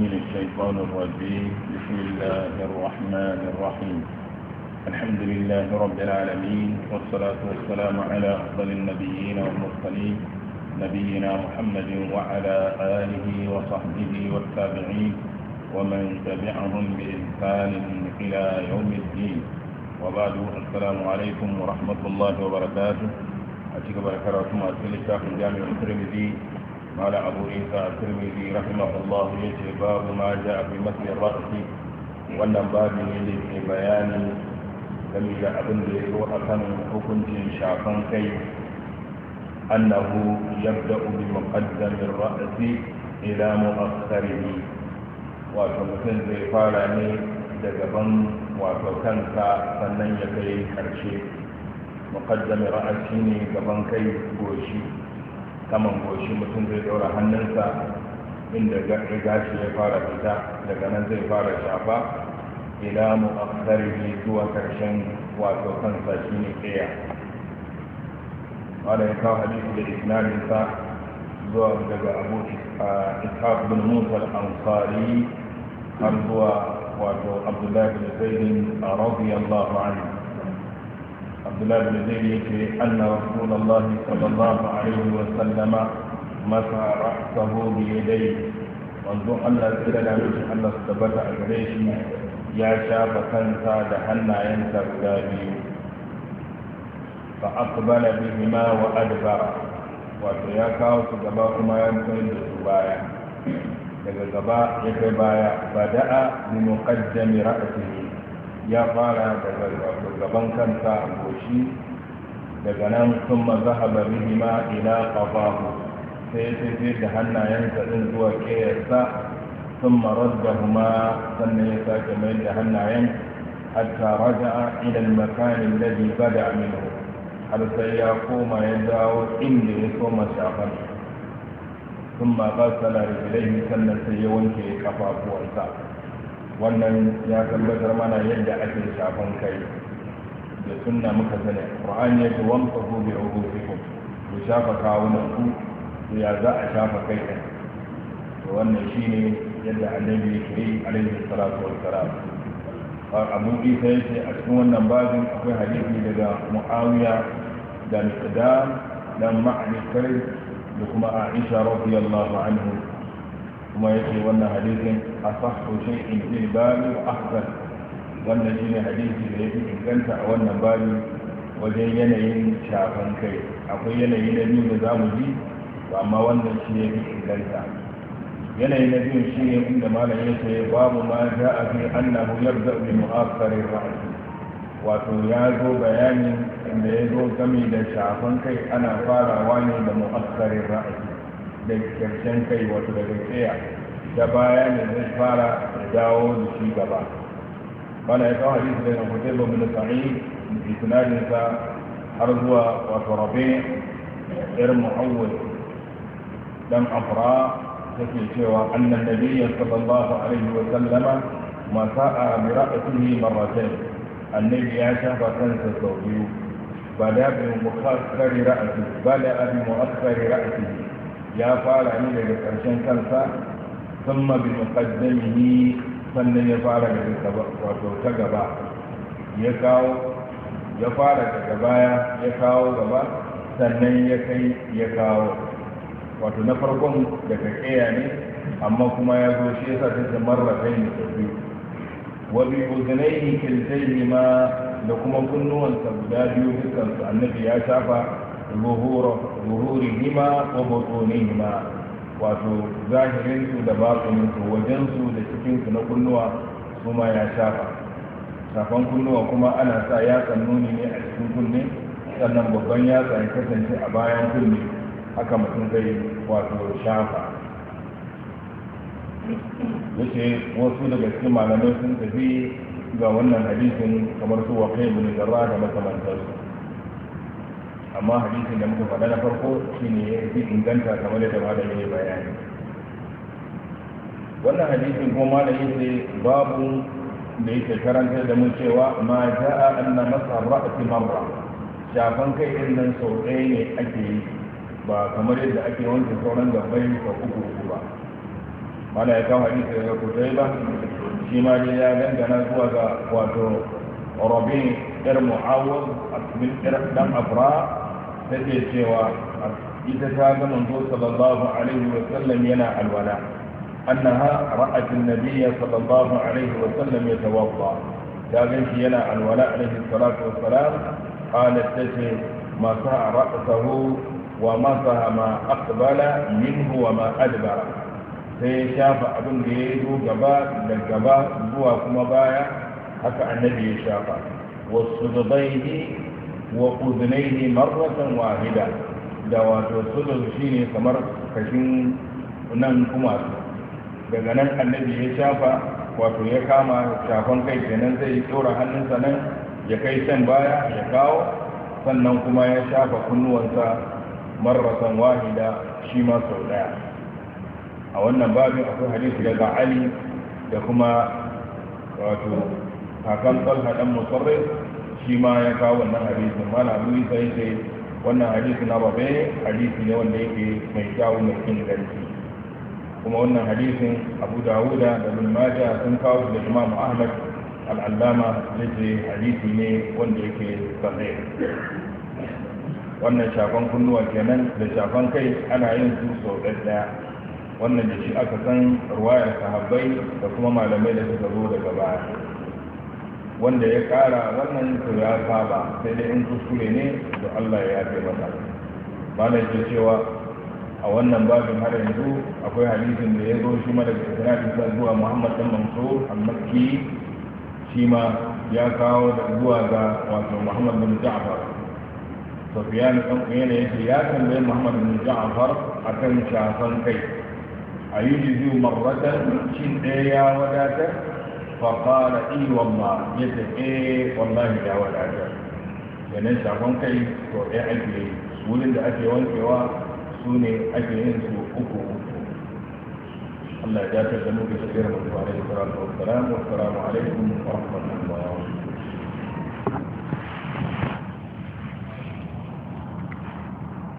من الشيطان الرجيم. بسم الله الرحمن الرحيم. الحمد لله رب العالمين، والصلاة والسلام على أفضل النبيين والمرسلين نبينا محمد وعلى آله وصحبه والتابعين ومن تبعهم بإحسان إلى يوم الدين. وبعد، السلام عليكم ورحمة الله وبركاته. أتيك بركاته أسئلة في الجامع الترمذي قال أبو عيسى الترمذي رحمه الله يجي باب ما جاء في مسح الرأس. wannan babu ne ke bayani game da abin da ya zo a kan hukuncin shafan kai. annahu yabda'u bi muqaddamir ra'si ila mu'akhkharihi, wato mutum zai fara ne da gaban wato kansa sannan ya kai karshe. muqaddamir ra'si ne gaban kai, goshi, saman goshi mutum zai ɗora hannunsa inda gashi ya fara fita, daga nan zai fara shafa ila mu'akhkharihi zuwa karshen wato kansa shine kiya. wanda ya kawo hadisi da isnadinsa zuwa daga abu ishaq bin musa al-ansari har zuwa wato abdullahi bin zaid radiyallahu anhu. abdullahi bin zaid yace anna rasulullahi sallallahu alaihi wa sallama masa ra'sahu bi yadayhi, wanzu Allah tsira da mutum Allah su tabbata a gare shi ya shafa kansa da hannayensa guda biyu. fa aqbala bihima wa adbara, wato ya kawo su gaba kuma ya kai da su baya, daga gaba ya kai baya. bada'a bi muqaddami ra'sihi, ya fara daga gaban kansa a goshi, daga nan thumma zahaba bihima ila qafahu, sai sai da hannayensa din zuwa kiyarsa. ثم ردهما sannan ya sake mai da hannayen hatta raja'a ila al-makan alladhi bada'a minhu, har sai ya koma ya dawo inda ya soma shafan. ثم غسل رجليه, sannan sai ya wanke kafafuwansa. wannan ya tabbatar mana yadda ake shafan kai da sunna muka sani. Qur'ani ya ce wamsahu bi ru'usikum, ku shafa kawunan ku. ya za a shafa kai ɗin? wannan shine yadda annabi yake yi alaihi salatu wassalam. abu isa ya ce a cikin wannan babin akwai hadisi daga muawiya da miqdam dan ma'anikar da kuma aisha radiyallahu anhu, kuma yake wannan hadisin asahhu shay'in fil babi wa ahsan. wannan shine hadisi da yake inganta a wannan babi wajen yanayin shafan kai. akwai yanayi na biyu da zamu ji, amma wannan shi yake inganta. yanayi na biyu shi ne inda malam ya ce babu ma ja'a fi annahu yabda bi mu'akhkharir ra's, wato ya zo bayani inda ya zo game da shafan kai ana farawa ne da mu'akhkharir ra's, da karshen kai, wato daga tsaya da baya ne zai fara da dawo da shi gaba. bana ya kawo hadisi daga Qutayba bin Sa'id bi sanadinsa har zuwa wato Rabi' ibn Muawwid dan Afra take cewa annan nabiyyi sallallahu alaihi wa sallama masa'a bi ra'sihi marratayn, annabi ya shafa kansa sau biyu. bada bi muakhkhari ra'sihi, ya fara ne daga karshen kansa. thumma bi muqaddamihi, sannan ya fara daga wato ta gaba, ya fara daga baya ya kawo gaba, sannan ya kai ya kawo. wato na farkon daga kaya ne, amma kuma ya zo shi yasa ta marratain da biyu. wa bi udhnayhi kiltayhima, da kuma kunnuwansa guda biyu dukansu annabi ya shafa zuhurihima wa butunihima, wato zahirinsu da baƙininsu, wajensu da cikinsu na kunnuwa su ma ya shafa. shafan kunnuwa kuma ana sa yatsan nuni ne a cikin kunne, sannan babban yatsa ya kasance a bayan kunne, haka mutum zai wato shafa. yace wasu daga cikin malamai sun tafi ga wannan hadisin kamar su wa kai bin jarra da makamantarsu, amma hadisin da muka faɗa na farko shine ya fi inganta kamar da malamin ya bayani. wannan hadisin kuma malamin ce babu da yake karantar da mu cewa ma ja'a anna masa ra'si marra, shafan kai din nan sau ɗaya ne ake yi, ba kamar yadda ake wanke sauran gabai sau uku ba. mana ya kawo hadisi daga Kutaiba shi ma dai ya dangana zuwa ga wato Rabi ir Muawwad bin dan Afra take cewa ita ta ga manzo sallallahu alaihi wa sallam yana alwala annaha ra'at an-nabiy sallallahu alaihi wa sallam yatawadda ta ga shi yana alwala alaihi salatu wassalam qalat tace ma sa'a ra'sahu wa ma sa'a ma aqbala minhu wa ma adbara sai ya shafa abin da ya zo gaba da gaba zuwa kuma baya haka annabi ya shafa wasu zubaini wa uzunaihi marratan wahida da wato sudur shine kamar kashin nan kuma daga nan annabi ya shafa wato ya kama shafan kai kenan zai tsora hannunsa nan ya kai can baya ya kawo sannan kuma ya shafa kunnuwansa marratan wahida shi ma sau daya a wannan babin akwai hadisi daga Ali da kuma wato kakan Talha dan Musarrif shi ma ya kawo wannan hadisin mana Abu Isa yace wannan hadisi na babe hadisi ne wanda yake mai kyawu mai inganci kuma wannan hadisin Abu Dawuda da Ibn Majah sun kawo da Imam Ahmad al-Allama yace hadisi ne wanda yake sahih wannan shafan kunnuwa kenan da shafan kai ana yin su sau ɗaya wannan da shi aka san ruwayar sahabbai da kuma malamai da suka zo daga baya wanda ya kara wannan to ya saba sai dai in kuskure ne to Allah ya yafe masa bana ke cewa a wannan babin har yanzu akwai hadisin da ya zo shi ma daga sanadin sa zuwa Muhammad bin Mansur al-Makki shi ma ya kawo da zuwa ga wato Muhammad bin Ja'far Sufyan dan Uyayna yace ya tambaye Muhammad bin Ja'far akan shafan kai أيجزي مرة شن يا وداتا فقال إي والله يتك إيه والله يا وداتا يعني شعبان كي تو إيه أجلي ولن دا أجي وانكوا سوني أجي إنسو أكو الله جاتا جنوك سبير عليه الصلاة والسلام والسلام عليكم ورحمة الله